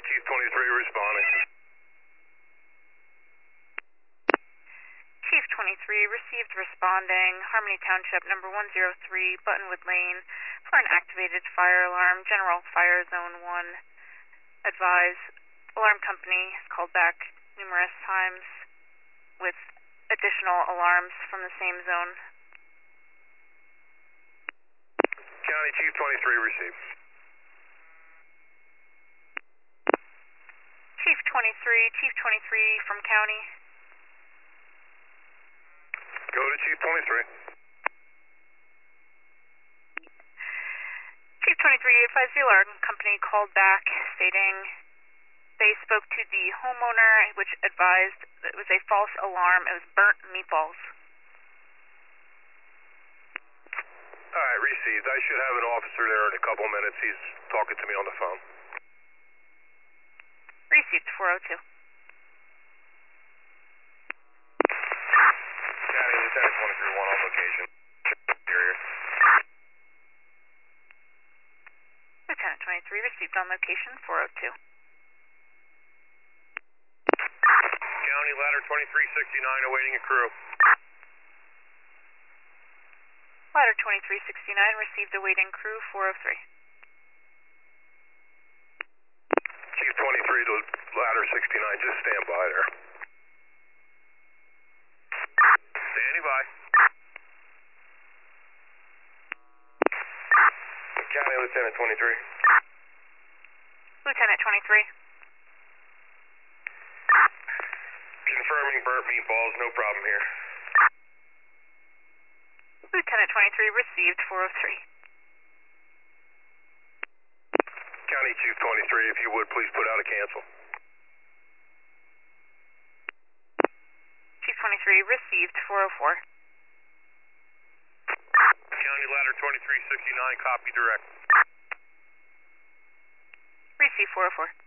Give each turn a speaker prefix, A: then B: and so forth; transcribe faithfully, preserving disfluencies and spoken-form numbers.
A: Chief twenty-three responding.
B: Chief twenty-three received responding, Harmony Township, number one oh three, Buttonwood Lane, for an activated fire alarm, General Fire Zone one. Advise, alarm company has called back numerous times with additional alarms from the same zone.
A: County Chief twenty-three received.
B: Chief twenty-three, Chief twenty-three from County.
A: Go to Chief twenty-three.
B: Chief twenty-three, advised the alarm company called back stating they spoke to the homeowner, which advised that it was a false alarm. It was burnt meatballs.
A: All right, received. I should have an officer there in a couple minutes. He's talking to me on the phone.
B: Received four oh two.
A: County Lieutenant twenty-three one on location. Interior.
B: Lieutenant twenty-three received on location four oh two.
A: County Ladder twenty-three sixty-nine awaiting a crew.
B: Ladder twenty-three sixty-nine received awaiting crew four oh three.
A: Chief twenty-three to Ladder sixty-nine, just stand by there. Standing by. County Lieutenant twenty-three.
B: Lieutenant twenty-three.
A: Confirming burnt meatballs, no problem here.
B: Lieutenant twenty-three received four oh three.
A: County Chief twenty-three, if you would, please put out a cancel.
B: Chief twenty-three received four oh four.
A: County Ladder twenty-three sixty-nine, copy direct.
B: Receive four oh four.